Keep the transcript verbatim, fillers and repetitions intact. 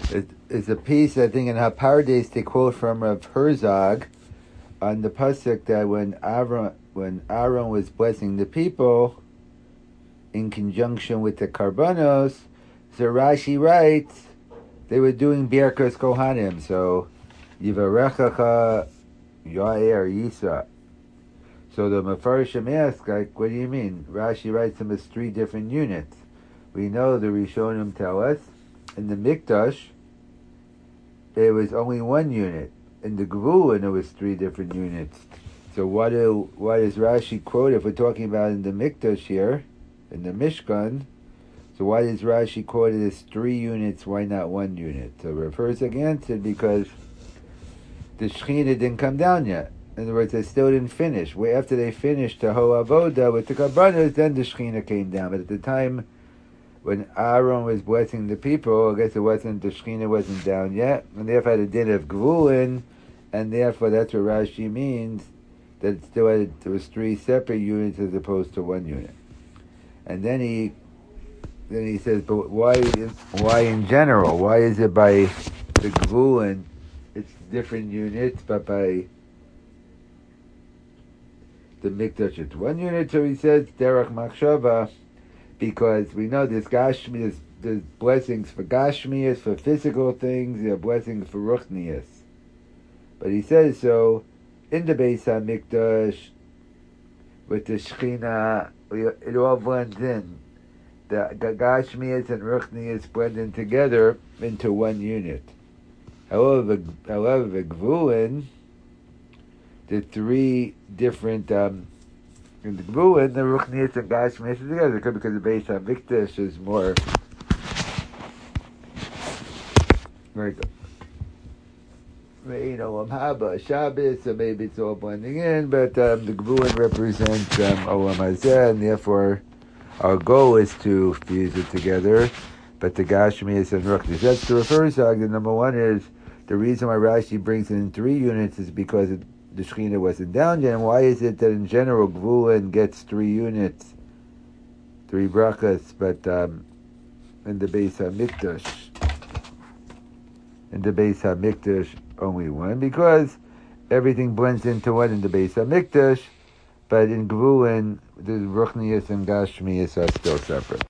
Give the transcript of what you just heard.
It, it's a piece, I think, in Hapardes they quote from Rav Herzog on the pasuk that when Aaron, when Aaron was blessing the people in conjunction with the Karbanos, so Rashi writes they were doing Birkas Kohanim. So Yivarechacha Yair Yisa. So the Mefarshim ask, like, what do you mean? Rashi writes them as three different units. We know the Rishonim tell us in the Mikdash it was only one unit. In the Gvulin it was three different units. So why do why does Rashi quote, if we're talking about in the Mikdash here, in the Mishkan, so why does Rashi quote it as three units, why not one unit? So Rav Herzog answered, because the Shekhinah didn't come down yet. In other words, they still didn't finish. Way after they finished the Ho Avoda with the Karbanos, then the Shekhinah came down. But at the time when Aaron was blessing the people, I guess it wasn't, the Shekhinah wasn't down yet, and therefore had a din of Gvulin, and therefore that's what Rashi means, that it still had, there was three separate units as opposed to one unit. And then he then he says, but why why in general? Why is it by the Gvulin it's different units, but by the Mikdash it's one unit? So he says Derech Machshava, because we know there's Gashmi, there's, there's blessings for Gashmias, for physical things, there are blessings for Ruchnias. But he says so in the Beis HaMikdash with the Shekhinah, it all blends in. The Gashmias and Ruchnias blend in together into one unit. However, however, the Gvulin, the three different um, in the Gvulin, the Ruchnias and Gashmias are together, because the Beis HaMikdash is more like, you know, Olam Haba, Shabbos, so maybe it's all blending in, but um, the Gvulin represents um, Olam Hazeh, and therefore our goal is to fuse it together. But the Gashmias and Ruchnias, that's the Rav Herzog. The number one is, the reason why Rashi brings in three units is because it, the Shekhinah wasn't down yet. And why is it that in general Gvulin gets three units, three brachas, but um, in the Beis HaMikdash, in the Beis HaMikdash only one? Because everything blends into one in the Beis HaMikdash, but in Gvulin the Ruchnias and Gashmias are still separate.